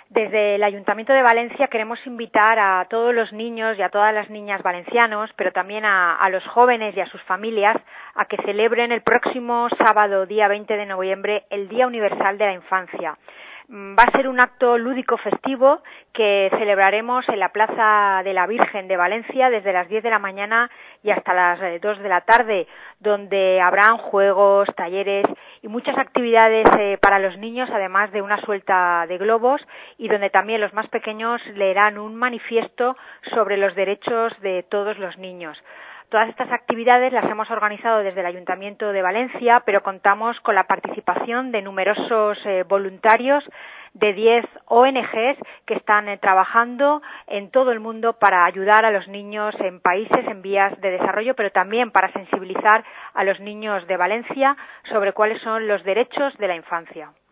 Desde el Ayuntamiento de Valencia queremos invitar a todos los niños y a todas las niñas valencianos, pero también a los jóvenes y a sus familias, a que celebren el próximo sábado, día 20 de noviembre, el Día Universal de la Infancia. Va a ser un acto lúdico festivo que celebraremos en la Plaza de la Virgen de Valencia desde las 10 de la mañana y hasta las 2 de la tarde, donde habrán juegos, talleres y muchas actividades para los niños, además de una suelta de globos, y donde también los más pequeños leerán un manifiesto sobre los derechos de todos los niños. Todas estas actividades las hemos organizado desde el Ayuntamiento de Valencia, pero contamos con la participación de numerosos voluntarios de 10 ONGs que están trabajando en todo el mundo para ayudar a los niños en países en vías de desarrollo, pero también para sensibilizar a los niños de Valencia sobre cuáles son los derechos de la infancia.